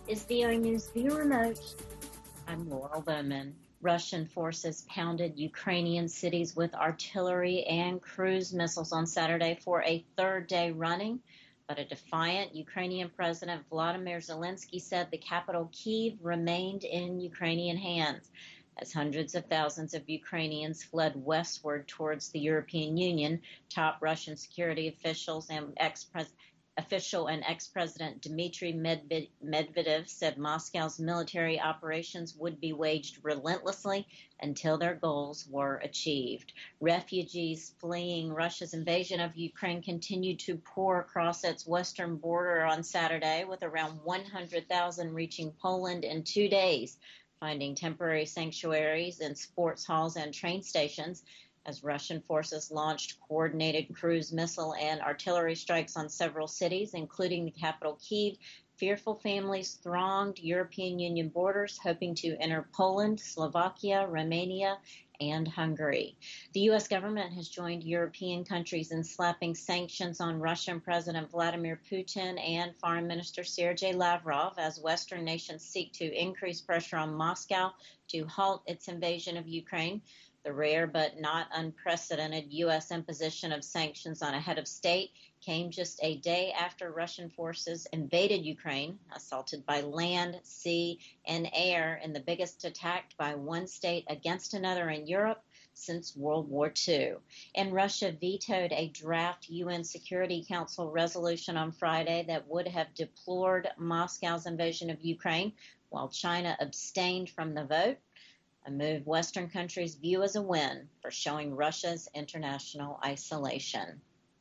is VOA News View Remote. I'm Laurel Bowman. Russian forces pounded Ukrainian cities with artillery and cruise missiles on Saturday for a third day running, but a defiant Ukrainian President Volodymyr Zelensky said the capital Kyiv remained in Ukrainian hands as hundreds of thousands of Ukrainians fled westward towards the European Union. Top Russian security officials and ex-president Dmitry Medvedev said Moscow's military operations would be waged relentlessly until their goals were achieved. Refugees fleeing Russia's invasion of Ukraine continued to pour across its western border on Saturday, with around 100,000 reaching Poland in 2 days, finding temporary sanctuaries in sports halls and train stations as Russian forces launched coordinated cruise missile and artillery strikes on several cities, including the capital Kyiv. Fearful families thronged European Union borders, hoping to enter Poland, Slovakia, Romania, and Hungary. The U.S. government has joined European countries in slapping sanctions on Russian President Vladimir Putin and Foreign Minister Sergei Lavrov as Western nations seek to increase pressure on Moscow to halt its invasion of Ukraine. The rare but not unprecedented U.S. imposition of sanctions on a head of state came just a day after Russian forces invaded Ukraine, assaulted by land, sea, and air in the biggest attack by one state against another in Europe since World War II. And Russia vetoed a draft UN Security Council resolution on Friday that would have deplored Moscow's invasion of Ukraine, while China abstained from the vote, a move Western countries view as a win for showing Russia's international isolation.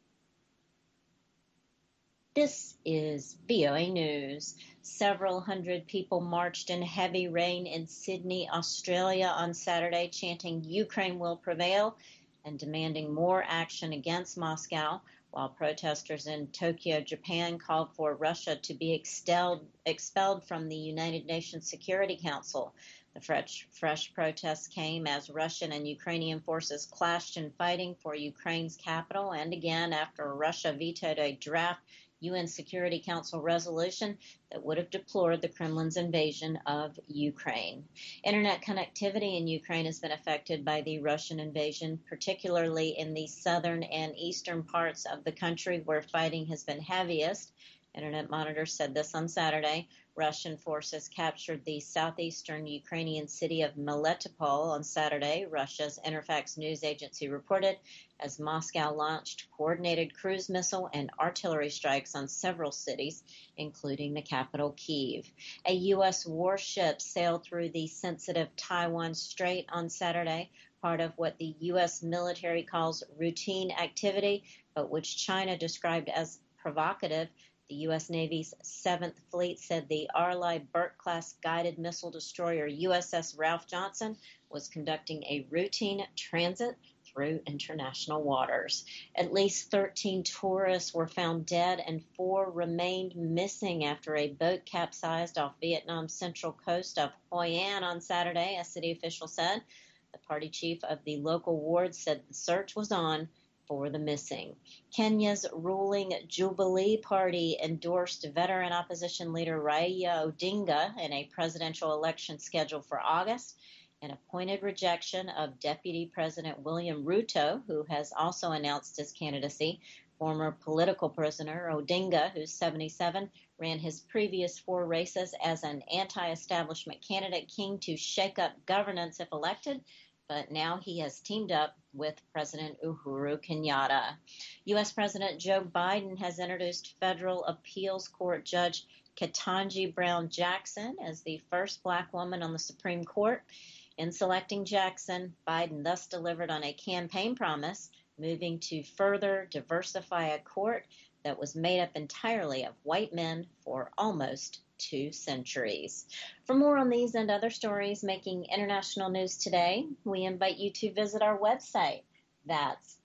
This is VOA News. Several hundred people marched in heavy rain in Sydney, Australia on Saturday, chanting "Ukraine will prevail" and demanding more action against Moscow, while protesters in Tokyo, Japan called for Russia to be expelled from the United Nations Security Council. The fresh protests came as Russian and Ukrainian forces clashed in fighting for Ukraine's capital, and again after Russia vetoed a draft UN Security Council resolution that would have deplored the Kremlin's invasion of Ukraine. Internet connectivity in Ukraine has been affected by the Russian invasion, particularly in the southern and eastern parts of the country where fighting has been heaviest. Internet Monitor said this on Saturday. Russian forces captured the southeastern Ukrainian city of Melitopol on Saturday, Russia's Interfax news agency reported, as Moscow launched coordinated cruise missile and artillery strikes on several cities, including the capital Kyiv. A U.S. warship sailed through the sensitive Taiwan Strait on Saturday, part of what the U.S. military calls routine activity, but which China described as provocative. The U.S. Navy's 7th Fleet said the Arleigh Burke-class guided missile destroyer USS Ralph Johnson was conducting a routine transit through international waters. At least 13 tourists were found dead and 4 remained missing after a boat capsized off Vietnam's central coast of Hoi An on Saturday, a city official said. The party chief of the local ward said the search was on for the missing. Kenya's ruling Jubilee Party endorsed veteran opposition leader Raila Odinga in a presidential election scheduled for August, and appointed rejection of Deputy President William Ruto, who has also announced his candidacy. Former political prisoner Odinga, who's 77, ran his previous 4 races as an anti-establishment candidate keen to shake up governance if elected, but now he has teamed up with President Uhuru Kenyatta. U.S. President Joe Biden has introduced federal appeals court judge Ketanji Brown Jackson as the first black woman on the Supreme Court. In selecting Jackson, Biden thus delivered on a campaign promise, moving to further diversify a court that was made up entirely of white men for almost 2 centuries. For more on these and other stories making international news today, we invite you to visit our website. That's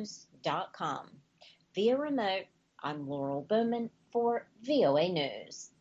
voanews.com. Via remote, I'm Laurel Bowman for VOA News.